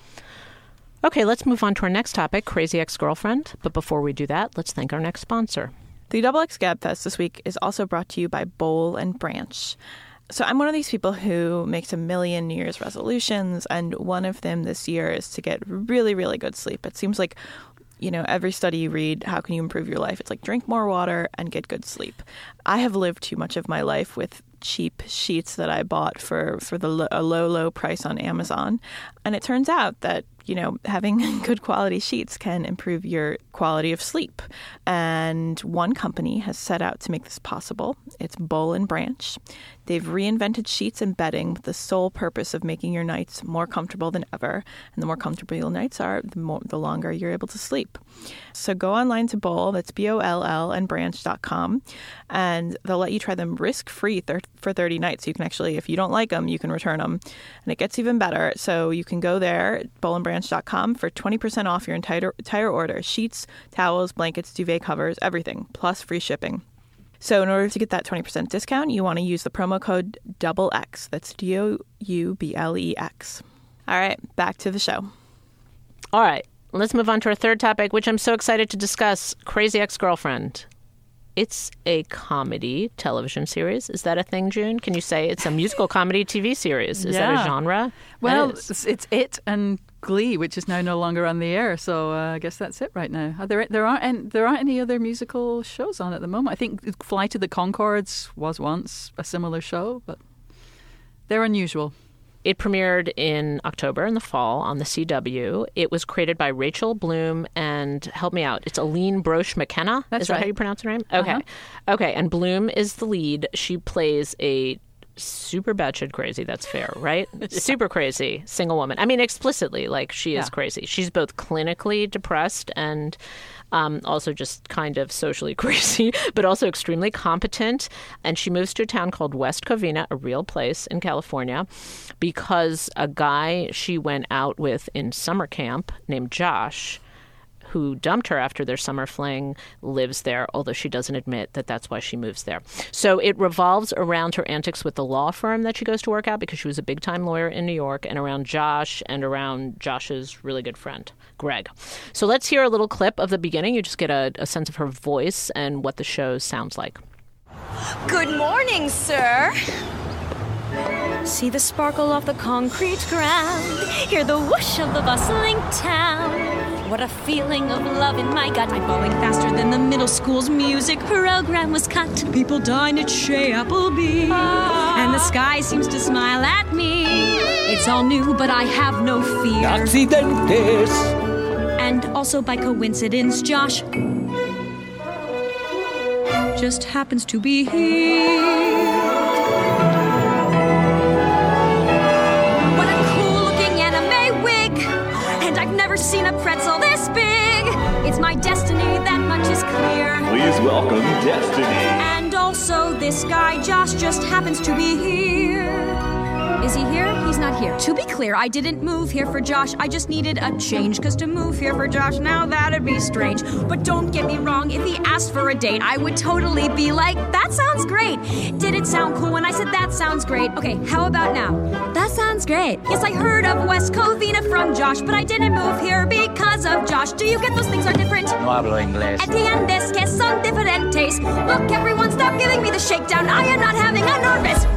Okay, let's move on to our next topic, Crazy Ex-Girlfriend. But before we do that, let's thank our next sponsor. The Double X Gabfest this week is also brought to you by Boll and Branch. So I'm one of these people who makes a million New Year's resolutions, and one of them this year is to get really, really good sleep. It seems like, you know, every study you read, how can you improve your life? It's like drink more water and get good sleep. I have lived too much of my life with cheap sheets that I bought for, for the lo- a low, low price on Amazon. And it turns out that, you know, having good quality sheets can improve your quality of sleep. And one company has set out to make this possible. It's Boll and Branch. They've reinvented sheets and bedding with the sole purpose of making your nights more comfortable than ever. And the more comfortable your nights are, the more, the longer you're able to sleep. So go online to Boll, that's B O L L, and branch dot com, and they'll let you try them risk-free th- for thirty nights. You can actually, if you don't like them, you can return them. And it gets even better. So you can go there, Boll and Branch ranch dot com for twenty percent off your entire, entire order. Sheets, towels, blankets, duvet covers, everything, plus free shipping. So in order to get that twenty percent discount, you want to use the promo code double X. That's D O U B L E X. All right, back to the show. All right, let's move on to our third topic, which I'm so excited to discuss, Crazy Ex-Girlfriend. It's a comedy television series. Is that a thing, June? Can you say it's a musical comedy T V series? Is yeah. that a genre? Well, it's, it's It and Glee, which is now no longer on the air. So uh, I guess that's it right now. Are there there aren't any, there aren't any other musical shows on at the moment. I think Flight of the Conchords was once a similar show, but they're unusual. It premiered in October in the fall on the C W. It was created by Rachel Bloom and, help me out, it's Aline Brosh McKenna? That's is that right. how you pronounce her name? Okay. Uh-huh. Okay, and Bloom is the lead. She plays a super batshit crazy, that's fair, right? Yeah. Super crazy single woman. I mean, explicitly, like, she is yeah. crazy. She's both clinically depressed and um, also just kind of socially crazy, but also extremely competent. And she moves to a town called West Covina, a real place in California, because a guy she went out with in summer camp named Josh, who dumped her after their summer fling, lives there, although she doesn't admit that that's why she moves there. So it revolves around her antics with the law firm that she goes to work at, because she was a big-time lawyer in New York, and around Josh and around Josh's really good friend, Greg. So let's hear a little clip of the beginning. You just get a, a sense of her voice and what the show sounds like. Good morning, sir. See the sparkle off the concrete ground. Hear the whoosh of the bustling town. What a feeling of love in my gut. I'm going faster than the middle school's music program was cut. People dine at Chez Applebee, ah. and the sky seems to smile at me. It's all new, but I have no fear. Accidentes. And also by coincidence, Josh just happens to be here. Seen a pretzel this big. It's my destiny, that much is clear. Please welcome Destiny. And also this guy Josh just happens to be here. Is he here? He's not here. To be clear, I didn't move here for Josh. I just needed a change, because to move here for Josh, now that'd be strange. But don't get me wrong, if he asked for a date, I would totally be like, that sounds great. Did it sound cool when I said that sounds great? Okay, how about now? That sounds great. Yes, I heard of West Covina from Josh, but I didn't move here because of Josh. Do you get those things are different? No hablo inglés. Entiendes que son diferentes. Look, everyone, stop giving me the shakedown. I am not having a nervous...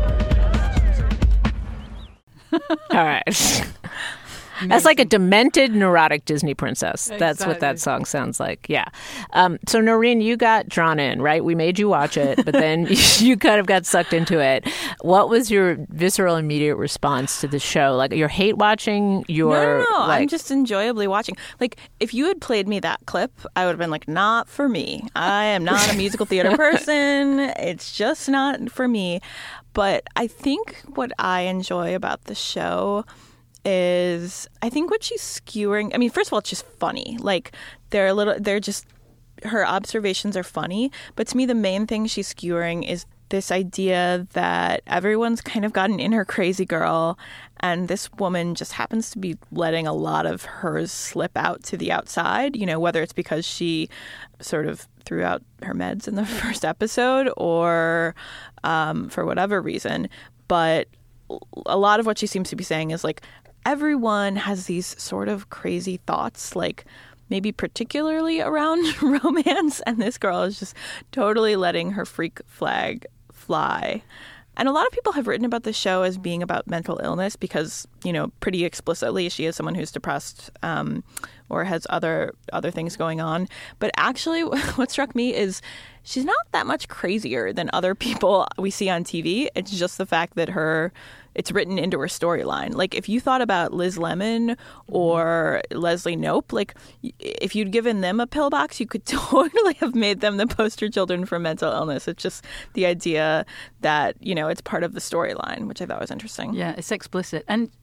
All right. That's like a demented, neurotic Disney princess. Exactly. That's what that song sounds like. Yeah. Um, so, Noreen, you got drawn in, right? We made you watch it, but then you kind of got sucked into it. What was your visceral, immediate response to the show? Like, you're hate watching? You're, no, no, no. like... I'm just enjoyably watching. Like, if you had played me that clip, I would have been like, not for me. I am not a musical theater person. It's just not for me. But I think what I enjoy about the show is, I think what she's skewering, I mean, first of all, it's just funny. Like, they're a little, they're just, her observations are funny. But to me, the main thing she's skewering is this idea that everyone's kind of got an inner crazy girl, and this woman just happens to be letting a lot of hers slip out to the outside, you know, whether it's because she sort of threw out her meds in the first episode or um, for whatever reason. But a lot of what she seems to be saying is, like, everyone has these sort of crazy thoughts, like maybe particularly around romance, and this girl is just totally letting her freak flag fly. And a lot of people have written about the show as being about mental illness because, you know, pretty explicitly she is someone who's depressed um, or has other other things going on. But actually what struck me is she's not that much crazier than other people we see on T V. It's just the fact that her it's written into her storyline. Like, if you thought about Liz Lemon or Leslie Knope, like, if you'd given them a pillbox, you could totally have made them the poster children for mental illness. It's just the idea that, you know, it's part of the storyline, which I thought was interesting. Yeah, it's explicit. And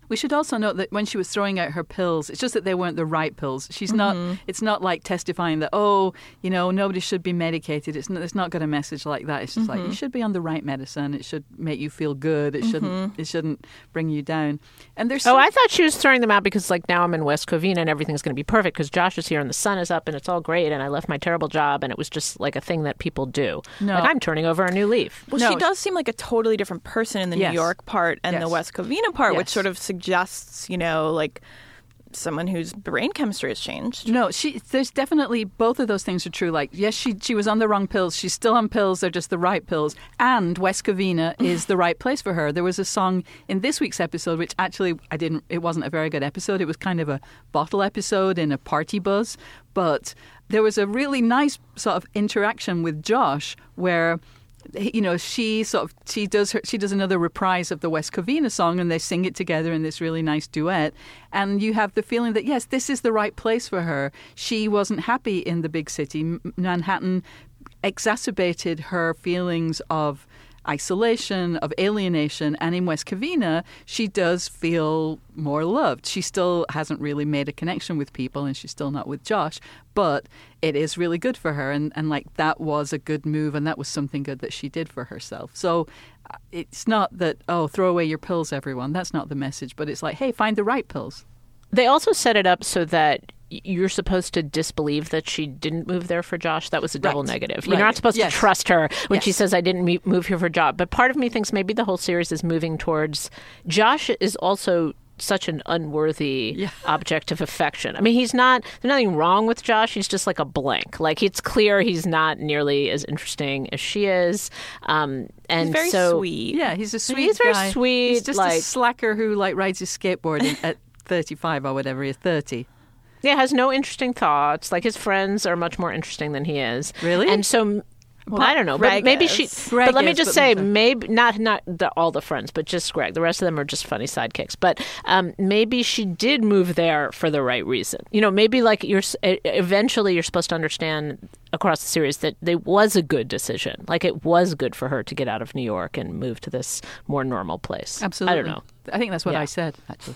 We should also note that when she was throwing out her pills, it's just that they weren't the right pills. She's Mm-hmm. not. It's not like testifying that, oh, you know, nobody should be medicated. It's not, it's not got a message like that. It's just Mm-hmm. like you should be on the right medicine. It should make you feel good. It shouldn't. Mm-hmm. It shouldn't bring you down. And there's. Oh, some- I thought she was throwing them out because, like, now I'm in West Covina and everything's going to be perfect because Josh is here and the sun is up and it's all great and I left my terrible job and it was just like a thing that people do. No. Like, I'm turning over a new leaf. Well, No. she does seem like a totally different person in the Yes. New York part and the Yes. West Covina part, which Yes. sort of suggests, you know, like someone whose brain chemistry has changed. No, she. There's definitely both of those things are true. Like, yes, she she was on the wrong pills. She's still on pills. They're just the right pills. And West Covina is the right place for her. There was a song in this week's episode, which actually I didn't. It wasn't a very good episode. It was kind of a bottle episode in a party buzz. But there was a really nice sort of interaction with Josh where, you know, she sort of she does her she does another reprise of the West Covina song and they sing it together in this really nice duet, and you have the feeling that yes, this is the right place for her. She wasn't happy in the big city. M- Manhattan exacerbated her feelings of isolation, of alienation, and in West Covina she does feel more loved. She still hasn't really made a connection with people and she's still not with Josh, but it is really good for her, and, and like that was a good move and that was something good that she did for herself. So uh, it's not that, oh, throw away your pills, everyone. That's not the message, but it's like, hey, find the right pills. They also set it up so that you're supposed to disbelieve that she didn't move there for Josh. That was a double Right. negative. You're Right. not supposed Yes. to trust her when she Yes. says, I didn't me- move here for job. But part of me thinks maybe the whole series is moving towards Josh is also such an unworthy Yeah. object of affection. I mean, he's not, there's nothing wrong with Josh. He's just like a blank. Like, it's clear he's not nearly as interesting as she is. Um, and He's very so, sweet. Yeah, he's a sweet He's very guy. sweet, He's just like- a slacker who like rides his skateboard in, at thirty-five or whatever he is, thirty. Yeah, has no interesting thoughts. Like, his friends are much more interesting than he is. Really? And so, Well, I don't know. Greg But maybe is. she. Greg but let me is, just but say, Lisa- maybe not not the, all the friends, but just Greg. The rest of them are just funny sidekicks. But um, maybe she did move there for the right reason. You know, maybe like you're s- e- eventually you're supposed to understand across the series that it was a good decision. Like, it was good for her to get out of New York and move to this more normal place. Absolutely. I don't know. I think that's what Yeah. I said, actually.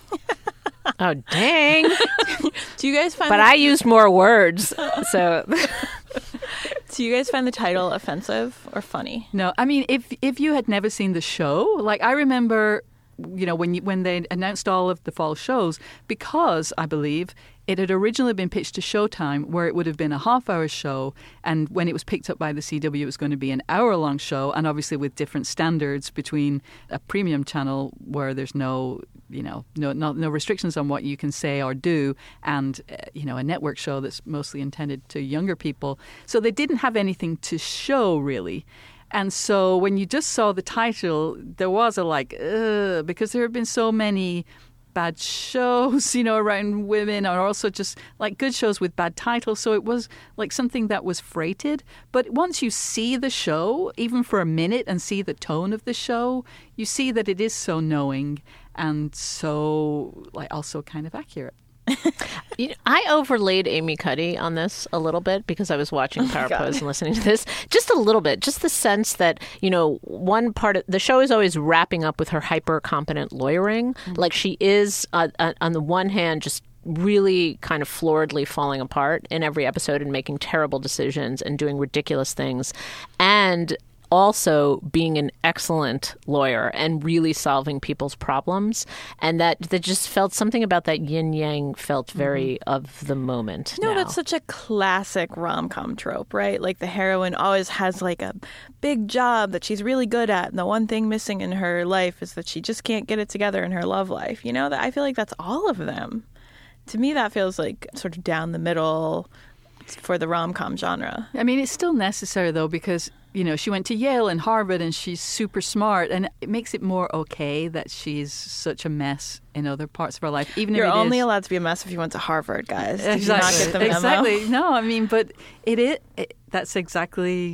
Oh, dang. Do you guys find But the, I used more words. So. do you guys find the title offensive or funny? No, I mean, if if you had never seen the show, like I remember, you know, when you, when they announced all of the fall shows, because I believe it had originally been pitched to Showtime, where it would have been a half-hour show, and when it was picked up by the C W, it was going to be an hour-long show, and obviously with different standards between a premium channel where there's no, you know, no no, no restrictions on what you can say or do, and uh, you know, a network show that's mostly intended to younger people. So they didn't have anything to show really. And so when you just saw the title, there was a like, ugh, because there have been so many bad shows, you know, around women, or also just like good shows with bad titles. So it was like something that was freighted. But once you see the show, even for a minute, and see the tone of the show, you see that it is so knowing and so like also kind of accurate. You know, I overlaid Amy Cuddy on this a little bit because I was watching Power Pose and listening to this. Just a little bit. Just the sense that, you know, one part of the show is always wrapping up with her hyper competent lawyering. Mm-hmm. Like, she is, uh, uh, on the one hand, just really kind of floridly falling apart in every episode and making terrible decisions and doing ridiculous things. And also being an excellent lawyer and really solving people's problems. And that, that just felt something about that yin yang felt very mm-hmm. of the moment. No, now. that's such a classic rom-com trope, right? Like, the heroine always has like a big job that she's really good at, and the one thing missing in her life is that she just can't get it together in her love life. You know, that I feel like that's all of them. To me, that feels like sort of down the middle for the rom-com genre. I mean, it's still necessary, though, because, you know, she went to Yale and Harvard and she's super smart, and it makes it more okay that she's such a mess in other parts of her life. Even You're if it only is... allowed to be a mess if you went to Harvard, guys. Did exactly. you not get the memo? Exactly. No, I mean, but it is, it, that's exactly,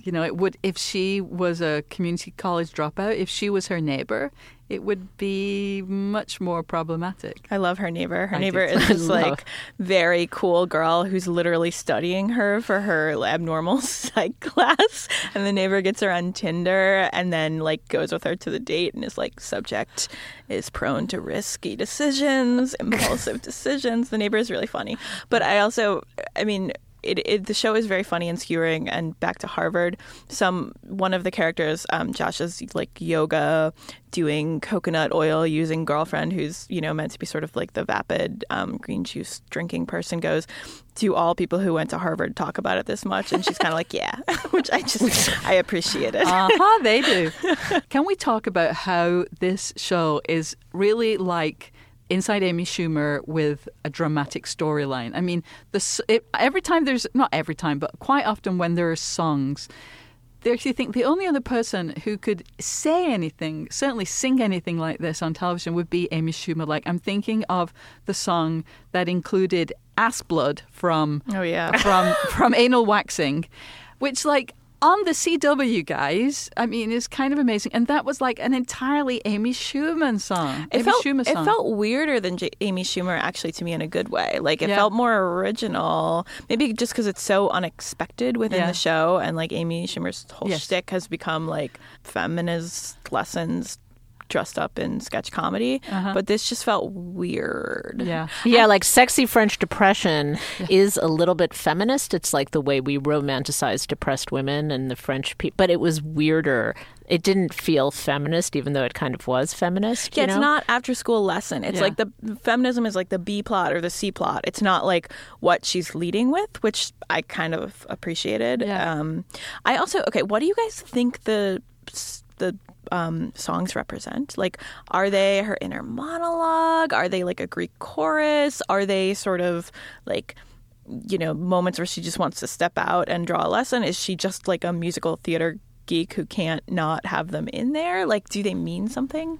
You know, it would if she was a community college dropout, if she was her neighbor, it would be much more problematic. I love her neighbor. Her I neighbor do is too. this like very cool girl who's literally studying her for her abnormal psych class. And the neighbor gets her on Tinder and then like goes with her to the date and is like, subject is prone to risky decisions, impulsive decisions. The neighbor is really funny. But I also, I mean, It, it, the show is very funny and skewering. And back to Harvard, some one of the characters, um, Josh's like yoga, doing coconut oil using girlfriend, who's you know meant to be sort of like the vapid um, green juice drinking person, goes, do all people who went to Harvard talk about it this much? And she's kind of like, yeah, which I just I appreciate it. Uh-huh, they do. Can we talk about how this show is really like Inside Amy Schumer with a dramatic storyline? I mean, the, it, every time there's, not every time, but quite often when there are songs, they actually think the only other person who could say anything, certainly sing anything like this on television would be Amy Schumer. Like, I'm thinking of the song that included ass blood from, oh, yeah. from, from Anal Waxing, which, like, on the C W, guys, I mean, is kind of amazing. And that was like an entirely Amy Schumer song. It Amy felt, Schumer song. It felt weirder than J- Amy Schumer, actually, to me in a good way. Like, it Yeah. felt more original. Maybe just because it's so unexpected within Yeah. the show. And, like, Amy Schumer's whole Yes. shtick has become, like, feminist lessons dressed up in sketch comedy. Uh-huh. But this just felt weird. Yeah. Yeah, like Sexy French Depression is a little bit feminist. It's like the way we romanticize depressed women and the French people. But it was weirder. It didn't feel feminist, even though it kind of was feminist. Yeah, you it's know? not after school lesson. It's Yeah. like the feminism is like the B plot or the C plot. It's not like what she's leading with, which I kind of appreciated. Yeah. Um, I also, okay, what do you guys think the the um, songs represent? Like, are they her inner monologue? Are they like a Greek chorus? Are they sort of like, you know, moments where she just wants to step out and draw a lesson? Is she just like a musical theater geek who can't not have them in there? Like, do they mean something?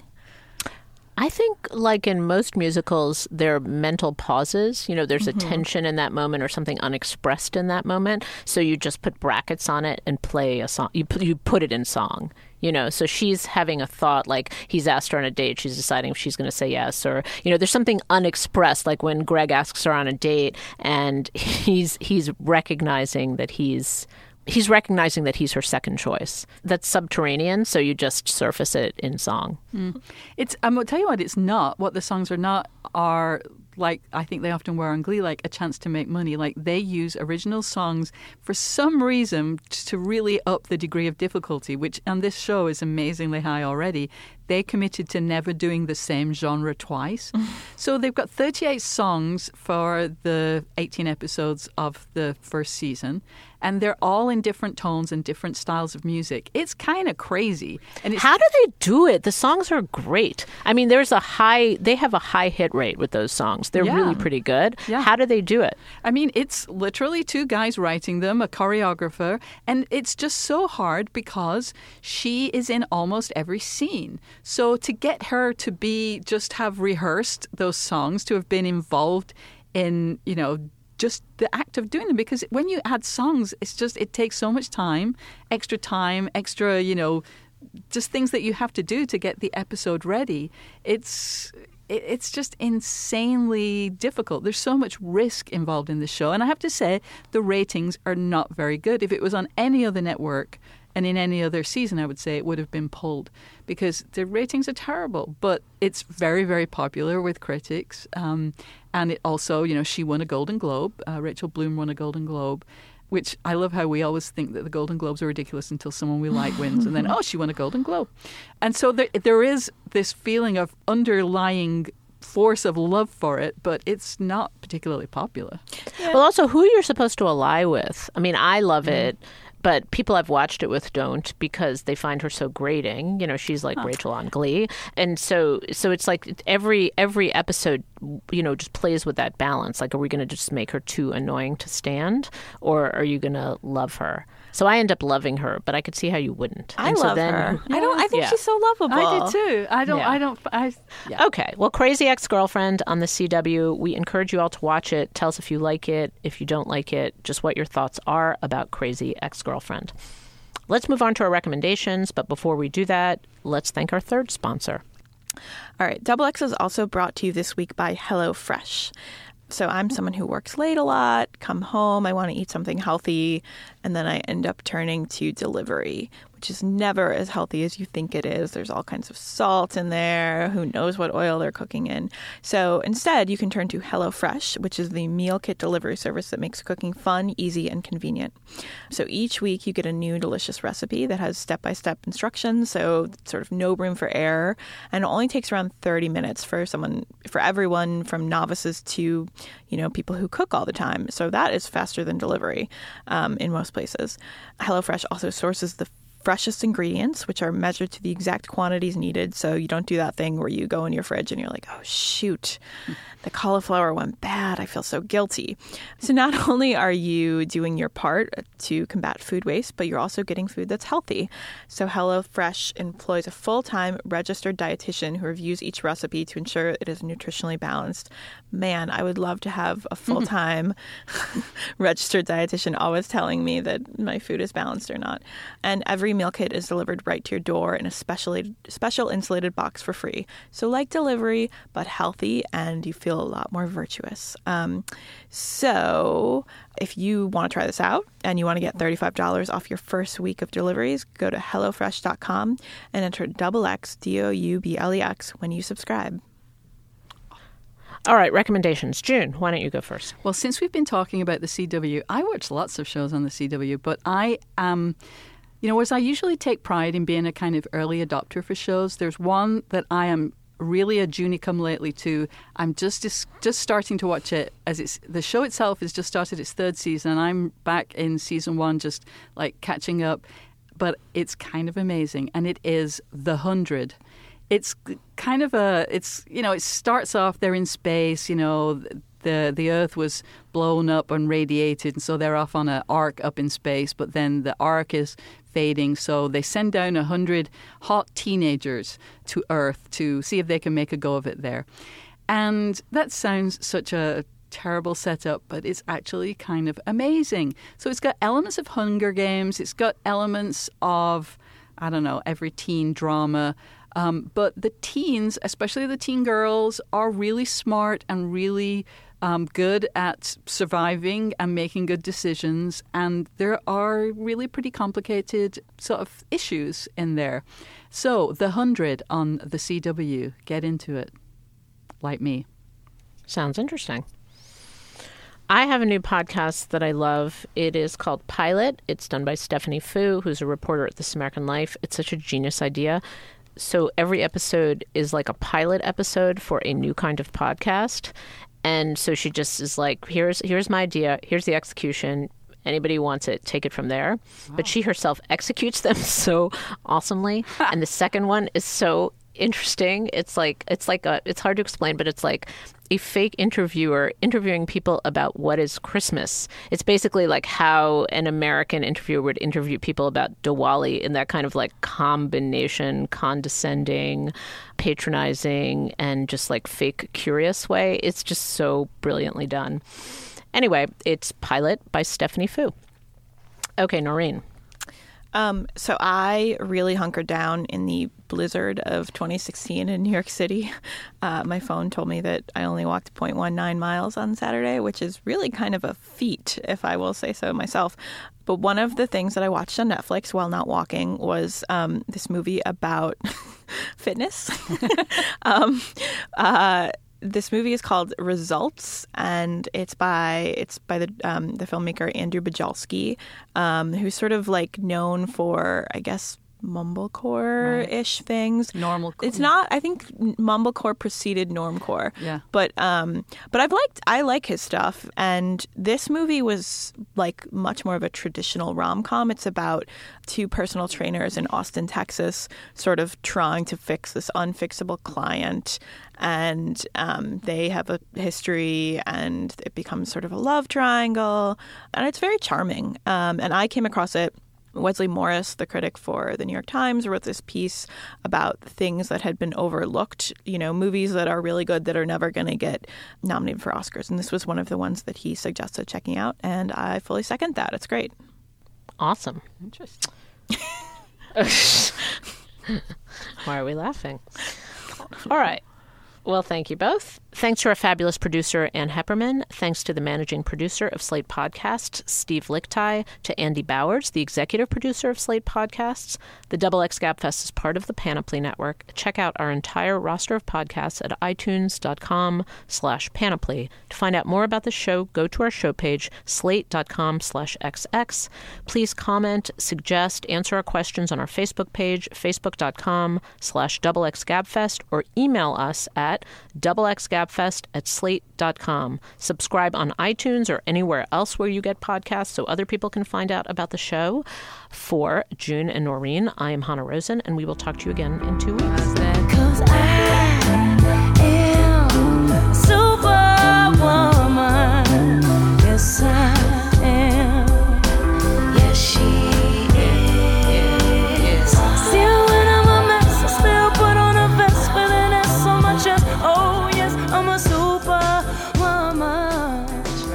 I think, like in most musicals, they're mental pauses. You know, there's Mm-hmm. a tension in that moment or something unexpressed in that moment. So you just put brackets on it and play a song. You put, you put it in song. You know, so she's having a thought, like he's asked her on a date. She's deciding if she's going to say yes, or you know, there's something unexpressed, like when Greg asks her on a date, and he's he's recognizing that he's. He's recognizing that he's her second choice. That's subterranean, so you just surface it in song. Mm. It's. I'm going to tell you what it's not. What the songs are not are like, I think they often were on Glee, like a chance to make money. Like they use original songs for some reason to really up the degree of difficulty, which on this show is amazingly high already. They committed to never doing the same genre twice. So they've got thirty-eight songs for the eighteen episodes of the first season, and they're all in different tones and different styles of music. It's kind of crazy. And it's, how do they do it? The songs are great. I mean, there's a high, they have a high hit rate with those songs. They're Yeah. really pretty good. Yeah. How do they do it? I mean, it's literally two guys writing them, a choreographer, and it's just so hard because she is in almost every scene. So to get her to be, just have rehearsed those songs, to have been involved in, you know, just the act of doing them, because when you add songs, it's just, it takes so much time, extra time, extra, you know, just things that you have to do to get the episode ready. It's it, it's just insanely difficult. There's so much risk involved in the show. And I have to say, the ratings are not very good. If it was on any other network and in any other season, I would say it would have been pulled because the ratings are terrible. But it's very, very popular with critics. Um, and it also, you know, she won a Golden Globe. Uh, Rachel Bloom won a Golden Globe, which I love how we always think that the Golden Globes are ridiculous until someone we like wins. And then, oh, she won a Golden Globe. And so there, there is this feeling of underlying force of love for it, but it's not particularly popular. Yeah. Well, also, who you're supposed to ally with. I mean, I love mm. it. But people I've watched it with don't, because they find her so grating. You know, she's like huh. Rachel on Glee. And so so it's like every every episode, you know, just plays with that balance. Like, are we going to just make her too annoying to stand? Or are you going to love her? So I end up loving her, but I could see how you wouldn't. I and love so then, her. Yeah. I don't. I think yeah. she's so lovable. I do too. I don't. Yeah. I don't. I. Yeah. Okay. Well, Crazy Ex-Girlfriend on the C W. We encourage you all to watch it. Tell us if you like it, if you don't like it, just what your thoughts are about Crazy Ex-Girlfriend. Let's move on to our recommendations, but before we do that, let's thank our third sponsor. All right, Double X is also brought to you this week by HelloFresh. So I'm someone who works late a lot, come home, I want to eat something healthy, and then I end up turning to delivery, which is never as healthy as you think it is. There's all kinds of salt in there. Who knows what oil they're cooking in? So instead, you can turn to HelloFresh, which is the meal kit delivery service that makes cooking fun, easy, and convenient. So each week, you get a new delicious recipe that has step-by-step instructions, so sort of no room for error, and it only takes around thirty minutes for someone, for everyone from novices to, you know, people who cook all the time. So that is faster than delivery um, in most places. HelloFresh also sources the freshest ingredients, which are measured to the exact quantities needed. So you don't do that thing where you go in your fridge and you're like, oh, shoot, the cauliflower went bad. I feel so guilty. So not only are you doing your part to combat food waste, but you're also getting food that's healthy. So HelloFresh employs a full-time registered dietitian who reviews each recipe to ensure it is nutritionally balanced. Man, I would love to have a full-time registered dietitian always telling me that my food is balanced or not. And every meal kit is delivered right to your door in a specially, special insulated box for free. So like delivery, but healthy, and you feel a lot more virtuous. Um, so if you want to try this out and you want to get thirty-five dollars off your first week of deliveries, go to HelloFresh dot com and enter double X, D O U B L E X, when you subscribe. All right, recommendations. June, why don't you go first? Well, since we've been talking about the C W, I watch lots of shows on the C W, but I am... You know, whereas I usually take pride in being a kind of early adopter for shows, there's one that I am really a Junie come lately to. I'm just, just just starting to watch it as it's the show itself has just started its third season, and I'm back in season one, just like catching up. But it's kind of amazing, and it is The Hundred. It's kind of a, it's you know, it starts off they're in space, you know. The the Earth was blown up and radiated, and so they're off on an arc up in space, but then the arc is fading, so they send down a hundred hot teenagers to Earth to see if they can make a go of it there. And that sounds such a terrible setup, but it's actually kind of amazing. So it's got elements of Hunger Games, it's got elements of, I don't know, every teen drama. Um, but the teens, especially the teen girls, are really smart and really um, good at surviving and making good decisions. And there are really pretty complicated sort of issues in there. So The Hundred on the C W. Get into it. Like me. Sounds interesting. I have a new podcast that I love. It is called Pilot. It's done by Stephanie Fu, who's a reporter at This American Life. It's such a genius idea. So every episode is like a pilot episode for a new kind of podcast. And so she just is like, here's here's my idea. Here's the execution. Anybody who wants it, take it from there. Wow. But she herself executes them so awesomely. And the second one is so interesting. It's like it's like a, it's hard to explain, but it's like a fake interviewer interviewing people about what is Christmas. It's basically like how an American interviewer would interview people about Diwali in that kind of like combination, condescending, patronizing, and just like fake curious way. It's just so brilliantly done. Anyway, it's Pilot by Stephanie Fu. Okay, Noreen. Um, so I really hunkered down in the blizzard of twenty sixteen in New York City. Uh, my phone told me that I only walked zero point one nine miles on Saturday, which is really kind of a feat, if I will say so myself. But one of the things that I watched on Netflix while not walking was um, this movie about fitness. um, uh, This movie is called Results, and it's by it's by the um, the filmmaker Andrew Bujalski, um, who's sort of like known for, I guess, mumblecore-ish right. things. Normcore. It's not. I think mumblecore preceded normcore. Yeah. But um, but I've liked I like his stuff, and this movie was like much more of a traditional rom-com. It's about two personal trainers in Austin, Texas, sort of trying to fix this unfixable client. And um, they have a history, and it becomes sort of a love triangle. And it's very charming. Um, and I came across it. Wesley Morris, the critic for the New York Times, wrote this piece about things that had been overlooked, you know, movies that are really good that are never going to get nominated for Oscars. And this was one of the ones that he suggested checking out. And I fully second that. It's great. Awesome. Interesting. Why are we laughing? All right. Well, thank you both. Thanks to our fabulous producer, Ann Hepperman. Thanks to the managing producer of Slate Podcasts, Steve Lichtai. To Andy Bowers, the executive producer of Slate Podcasts. The Double X Gabfest is part of the Panoply Network. Check out our entire roster of podcasts at itunes.com slash panoply. To find out more about the show, go to our show page, slate.com slash xx. Please comment, suggest, answer our questions on our Facebook page, facebook.com slash double X Gabfest, or email us at doublexgabfest at slate dot com. Subscribe on iTunes or anywhere else where you get podcasts so other people can find out about the show. For June and Noreen, I am Hannah Rosen, and we will talk to you again in two weeks. Because I am Superwoman. Yes, I am. Yes, she is. Still when I'm a mess, I still put on a vest with an S on my chest. Oh, yes, I'm a Superwoman.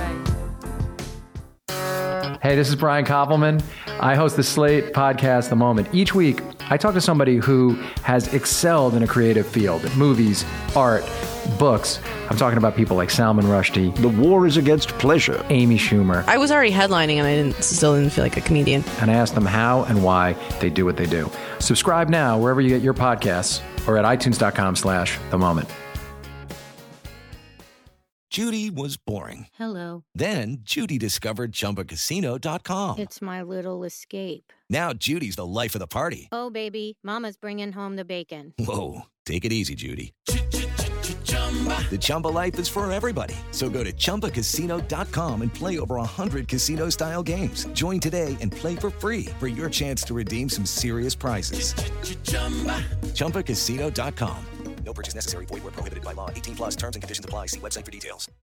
Hey, this is Brian Koppelman. I host the Slate podcast, The Moment. Each week, I talk to somebody who has excelled in a creative field, movies, art, books. I'm talking about people like Salman Rushdie. The war is against pleasure. Amy Schumer. I was already headlining and I didn't, still didn't feel like a comedian. And I ask them how and why they do what they do. Subscribe now wherever you get your podcasts or at itunes.com slash the moment. Judy was boring. Hello. Then Judy discovered Chumba Casino dot com. It's my little escape. Now Judy's the life of the party. Oh, baby, mama's bringing home the bacon. Whoa, take it easy, Judy. The Chumba life is for everybody. So go to chumba casino dot com and play over one hundred casino-style games. Join today and play for free for your chance to redeem some serious prizes. chumba casino dot com. No purchase necessary. Void where prohibited by law. eighteen plus terms and conditions apply. See website for details.